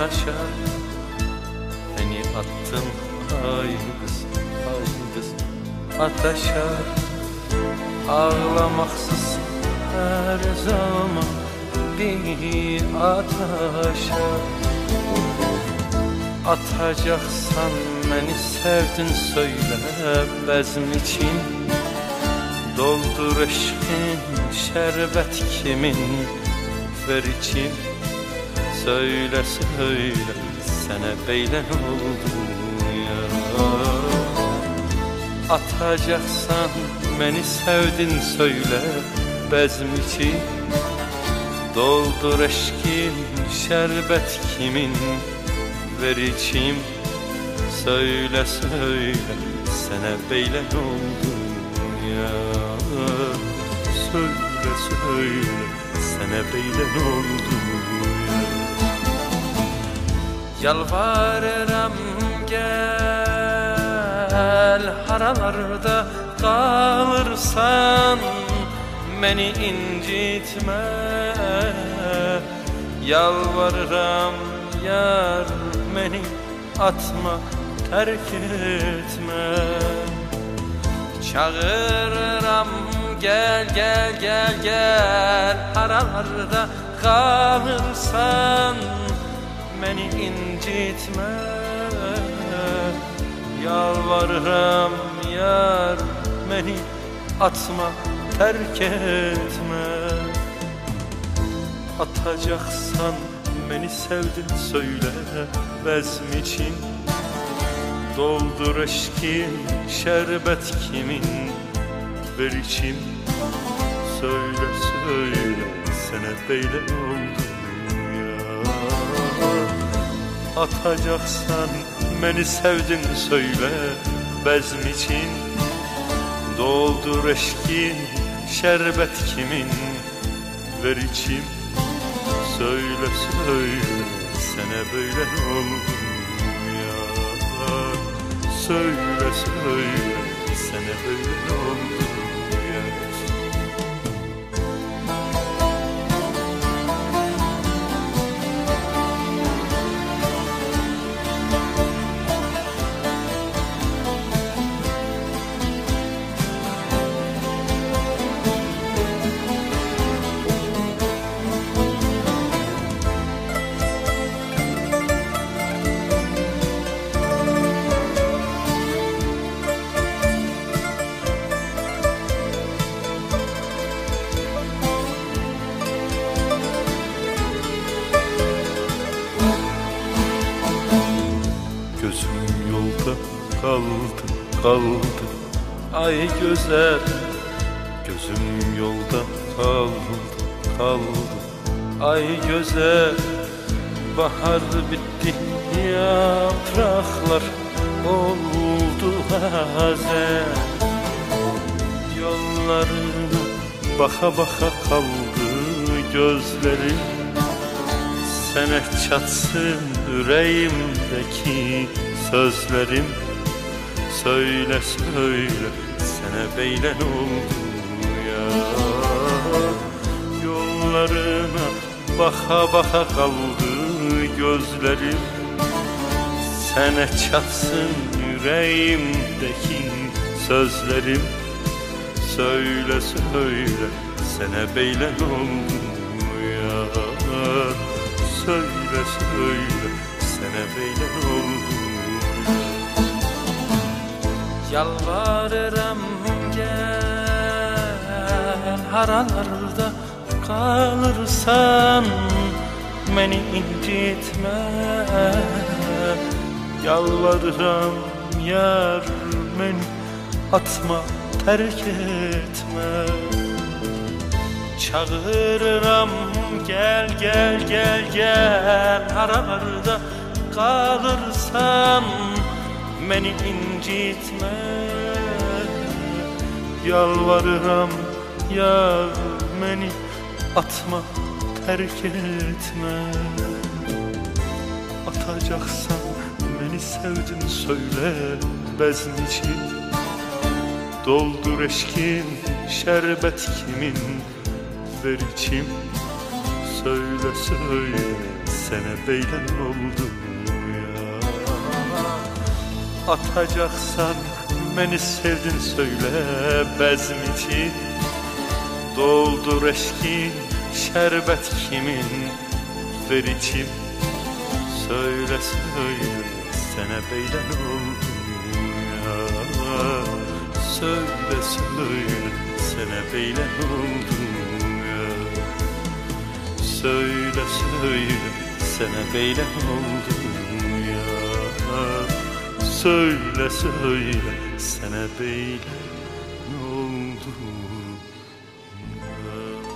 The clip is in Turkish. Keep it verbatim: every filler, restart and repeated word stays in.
taşa beni attın ay kız, ay kız ateşe. Ağlamaksız her zaman bir ateşe. Atacaksan beni sevdin söyle bezm için. Doldur eşkin şerbet kimin, ver içim. Söyle söyle sana beylen oldu ya. Atacaksan beni sevdin söyle bezm için. Doldur eşkin şerbet kimin, ver içim. Söyle söyle sana beylen oldu ya. Söyle söyle sana beylen oldu ya. Yalvarırım gel, haralarda kalırsan beni incitme. Yalvarırım yar beni atma, terk etme. Çağırırım gel gel gel gel, haralarda kalırsan beni incitme. Yalvarırım yar beni atma, terk etme. Atacaksan beni sevdin söyle bezm için. Doldur eşkin şerbet kimin, ver içim. Söyle söyle sana beylen oldu ya. Atacaksan beni sevdin söyle bezm için. Doldur eşkin şerbet kimin, ver içim. Söyle söyle sana beylen oldu ya. Söyle söyle sana beylen oldu ya. Gözüm yolda kaldı, kaldı ay güzel. Gözüm yolda kaldı, kaldı ay güzel. Bahar bitti, yapraklar oldu hazen. Yollarına baka baka kaldı gözlerim. Sene çatsın yüreğimdeki sözlerim. Söyle söyle sana beylen oldu ya. Yollarına baka baka kaldı gözlerim. Sene çatsın yüreğimdeki sözlerim. Söyle söyle sana beylen oldu ya. Söyle söyle sana beylen oldu. Yalvarırım gel, haralarda kalırsan beni incitme. Yalvarırım yar beni atma, terk etme. Çağırırım gel gel gel gel, haralarda kalırsan beni incitme. Yalvarırım yar beni atma, terk etme. Atacaksan beni sevdin söyle bezm için. Doldur eşkin şerbet kimin, ver içim. Söyle söyle sene beylen oldu ya. Atacaksan beni sevdin söyle bezm için, doldur eşkin şerbet kimin ver içim. Söyle söyle sene beylen oldu ya. Söyle söyle sene beylen oldu ya. Söyle söyle sene beylen oldu ya. Söyle söyle sene beylen oldu ya.